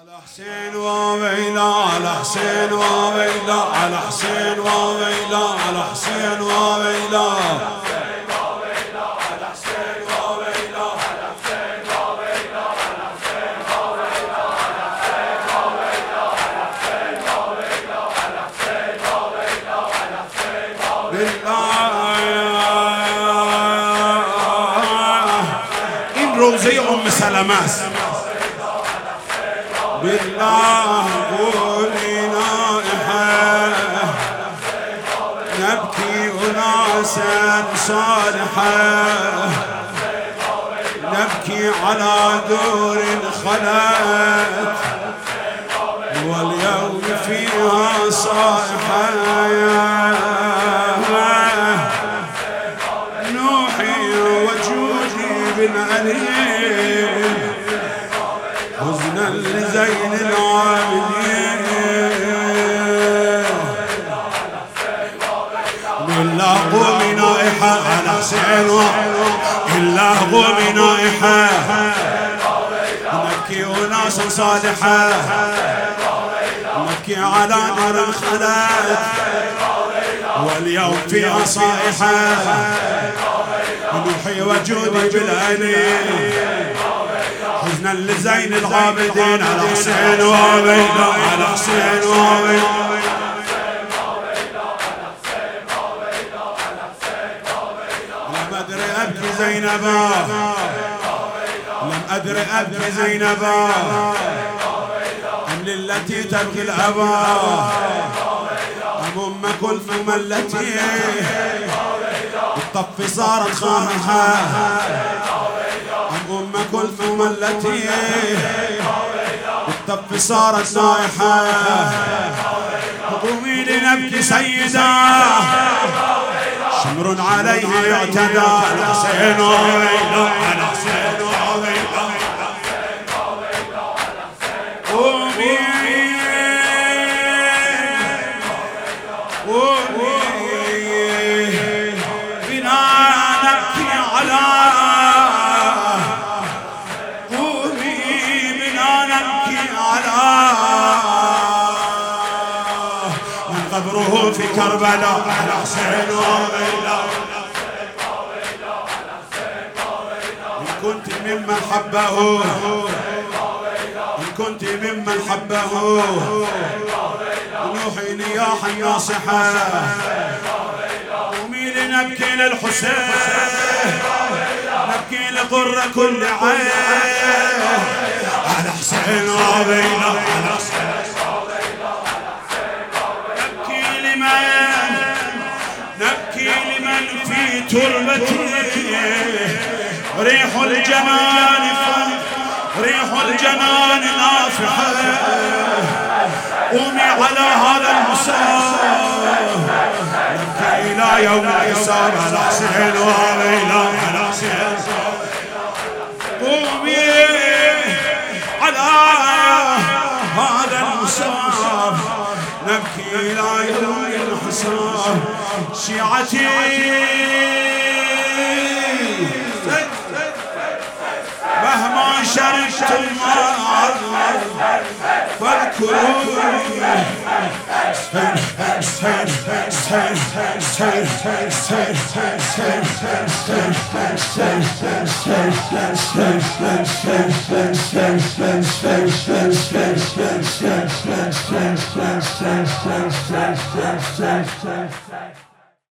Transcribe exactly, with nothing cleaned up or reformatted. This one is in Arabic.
حسين وويلا على حسين وويلا على حسين وويلا على حسين وويلا إن روزي أم سلماس بالله قولي نائحة نبكي أناسا صالحة نبكي على دور خلت واليوم فيها صائحة نوحي وجودي بالأليم حزنا لزين العابدين بالله قومي نائحة على حسين إلا قومي نائحة نبكي أناسا صالحة نبكي على نار خلت واليوم فيها صائحة نوحي وجودي بالأليم حزنا لزين العابدين على حسين وويلا على حسين وويلا لم أدري أبكي زينبا لم أدري أبكي زينبا أم للتي تبغي الأبا أم أم كلثوم التي بالطف صارت خاهها أم كلثوم التي بالطف صارت نائحة قومي لنبكي سيدا شمر عليه يعتدى على حسين وويلا على حسين وويلا قومي قومي بنا نبكي على قبره في كربلاء على حسين وويلا إن كنت ممن حبه إن كنت ممن حبه نوحي نياحا ناصحا قومي لنبكي للحسين نبكي لقر كل عين على حسين وويلا على حسين نبكي لمن في تربتي ريح الجنان ريح الجنان نافحة قومي على هذا المسار نبكي إلى يوم الحساب على حسين وويلا على حسين قومي على هذا المسار نبكي إلى يوم الحساب شيعتي مهما شربتم فاذكروني Thank you.